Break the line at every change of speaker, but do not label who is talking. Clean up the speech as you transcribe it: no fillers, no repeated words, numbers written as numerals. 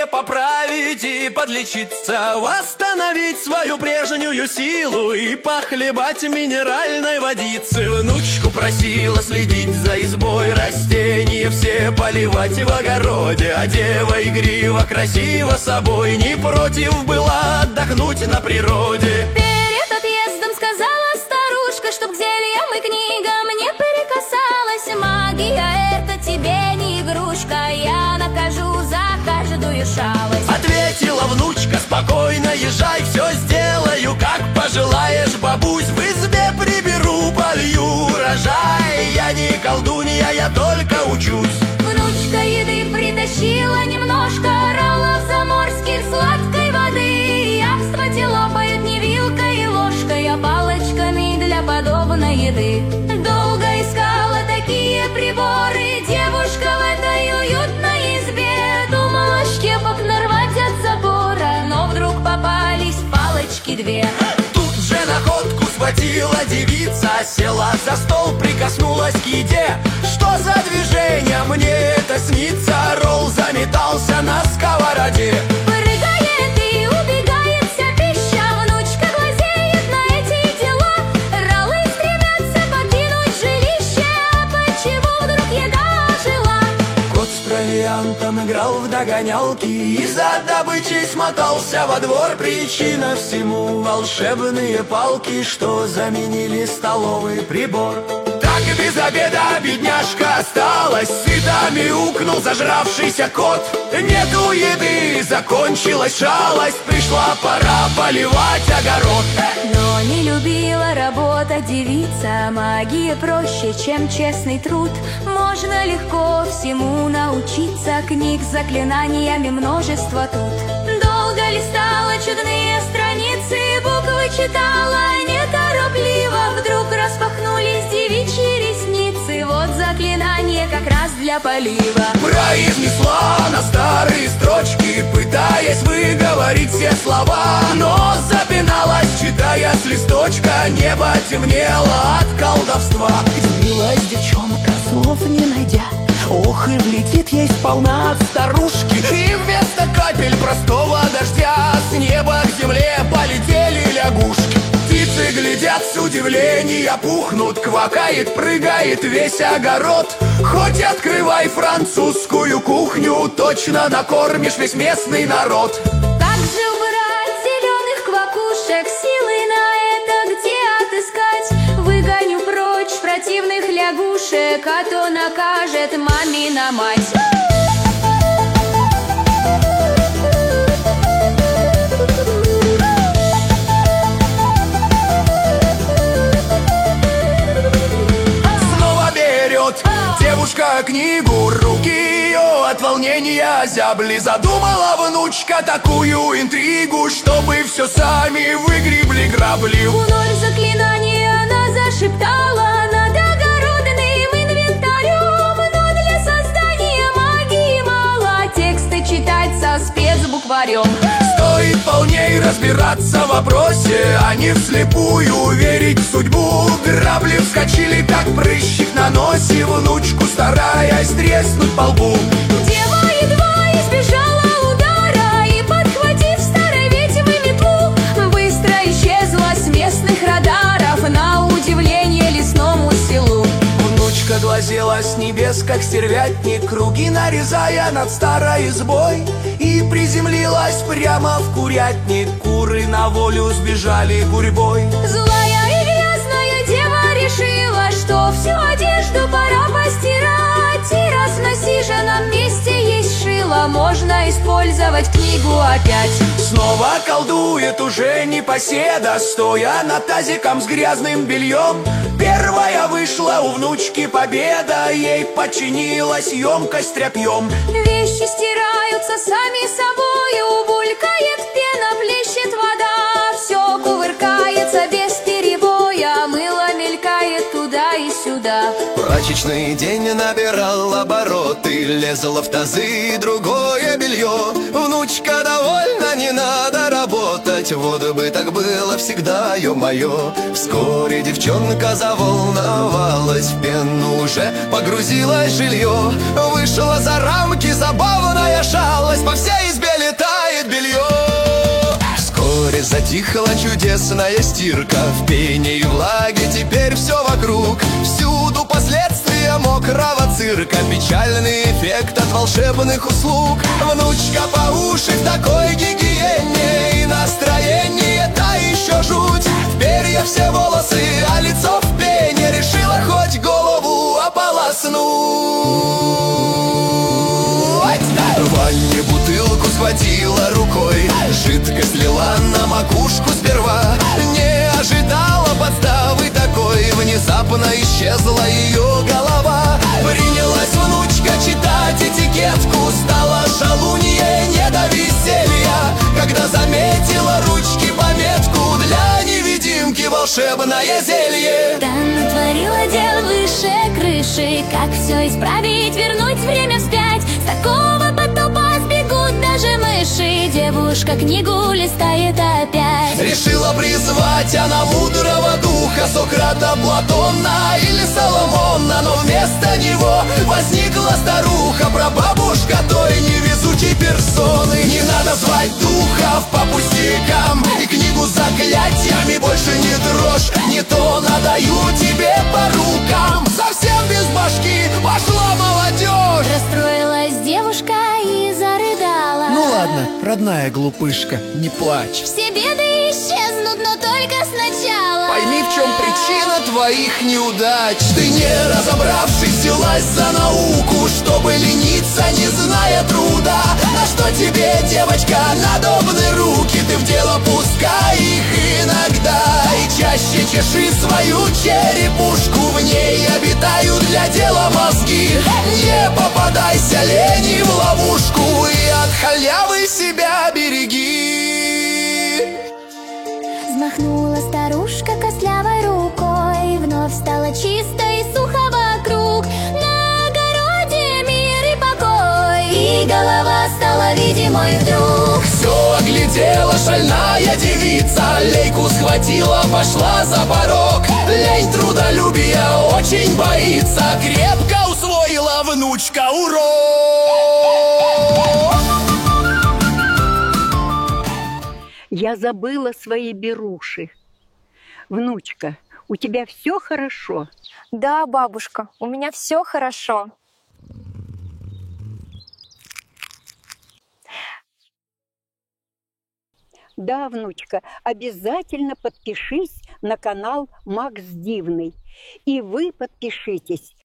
здоровье поправить и подлечиться, восстановить свою прежнюю силу и похлебать минеральной водицы. Внучку просила следить за избой, растения все поливать в огороде, а дева игриво, красиво собой не против была отдохнуть на природе.
Перед отъездом сказала старушка, чтоб к зельям и книгам не прикасалась. Магия — это тебе не игрушка, я накажу за каждую шалость.
Ответила внучка: спокойно езжай, все сделаю, как пожелаешь, бабусь. В избе приберу, полью урожай. Я не колдунья, я только учусь.
Внучка еды притащила немножко, роллов заморских, сладкой воды. Явствовать лопают не вилкой и ложкой, а палочками для подобной еды. Долго искала такие приборы девушка в этой уютной избе. Думала щепок нарвать от забора, но вдруг попались палочки две.
Тут же находку схватила девица, села за стол, прикоснулась к еде. Что за движение, мне это снится? Ролл заметался на сковороде.
Прыгает и убегает вся пища, внучка глазеет на эти дела. Роллы стремятся покинуть жилище, а почему вдруг еда ожила?
Кот с провиантом играл в догонялки и за добычей смотался во двор. Причина всему — волшебные палки, что заменили столовый прибор. Так без обеда бедняжка осталась, сыто мяукнул зажравшийся кот. Нету еды, закончилась шалость, пришла пора поливать огород.
Но не любила работать девица, магия проще, чем честный труд. Можно легко всему научиться, книг с заклинаниями множество тут. Долго листала чудные страницы, буквы читала неторопливо. Вдруг распахнулись девичьи ресницы, вот заклинание как раз для полива.
Произнесла на старые строчки, пытаясь выговорить все слова, но запиналась, читая с листочка. Небо темнело от колдовства. Изумилась девчонка, слов не найдя. Ох, и влетит ей сполна от старушки. И вместо капель простого дождя с неба к земле полетели лягушки. Птицы глядят с удивления, пухнут, квакает, прыгает весь огород. Хоть открывай французскую кухню, точно накормишь весь местный народ.
Как же убрать зеленых квакушек, силы на это где отыскать? Выгоню прочь противных лягушек, а то накажет мамина мать.
Девушка книгу, руки ее от волнения зябли. Задумала внучка такую интригу, чтобы все сами выгребли грабли.
Вновь заклинание она зашептала над огородным инвентарем, но для создания магии мало тексты читать со спецбукварем.
Стоит полней разбираться в вопросе, а не вслепую верить в судьбу. Грабли вскочили, как прыщик на носе, внучку стараясь треснуть по лбу.
Дева едва избежала удара и, подхватив старой ведьмы метлу, быстро исчезла с местных радаров на удивление лесному селу.
Внучка глазела с небес, как стервятник, круги нарезая над старой избой, и приземлилась прямо в курятник. Куры на волю сбежали гурьбой.
Злая и грязная дева решила, что всю одежду пора постирать, и раз на сиженном месте есть шило, можно использовать книгу опять.
Снова колдует уже непоседа, стоя над тазиком с грязным бельем. Первая вышла у внучки победа, ей подчинилась емкость тряпьем.
Вещи стираются сами собою, булькает пена, плещет вода, все кувыркается без перебоя, мыло мелькает туда и сюда.
Прачечный день набирал обороты, лезла в тазы другое белье. Внучка довольна, не надо работать, вот бы так было всегда, ё-моё. Вскоре девчонка заволновалась, в пену уже погрузилось жилье. Вышла за рамки забавная шалость, по всей избе море затихла чудесная стирка. В пене и влаге теперь все вокруг. Всюду последствия мокрого цирка. Печальный эффект от волшебных услуг. Внучка по уши в такой гигиене. И настроение та еще жуть. В перья все волосы, а лицо в пене. Решила хоть голову ополоснуть. В ванне бутылку схватила рукой. Жидкость лила на макушку сперва. Не ожидала подставы такой. Внезапно исчезла ее голова. Принялась внучка читать этикетку. Стала шалуньей не до веселья, когда заметила ручки пометку: для невидимки волшебное зелье.
Да натворила дел выше крыши. Как все исправить, вернуть время вспять? С такого потопа сбегут даже мыши. Девушка книгу листает опять.
Решила призвать она мудрого духа, Сократа, Платона или Соломона. Но вместо него возникла старуха, прабабушка той невезучей персоны. Не надо звать духов по пустякам, и книгу с заклятиями больше не трожь. Не то надаю тебе по рукам. Совсем без башки пошла молодежь.
Расстроилась девушка и зарыдала.
Ну ладно, родная глупышка, не плачь.
Все беды исчезнут, но только сначала.
Пойми, в чем причина твоих неудач. Ты, не разобравшись, взялась за науку, чтобы лениться, не зная труда. На что тебе, девочка, надобны руки? Ты в дело пускай их иногда. И чаще чеши свою черепушку. В ней обитают для дела мозги. Не попадайся лени в ловушку. И от халявы себя береги.
Взмахнула старушка костлявой рукой. Вновь стало чисто и сухо вокруг. На огороде мир и покой. И голова стала видимой вдруг.
Все оглядела шальная девица. Лейку схватила, пошла за порог. Лень трудолюбия очень боится. Крепко усвоила внучка урок.
Я забыла свои беруши. Внучка, у тебя все хорошо?
Да, бабушка, у меня все хорошо.
Да, внучка, обязательно подпишись на канал Макс Дивный. И вы подпишитесь.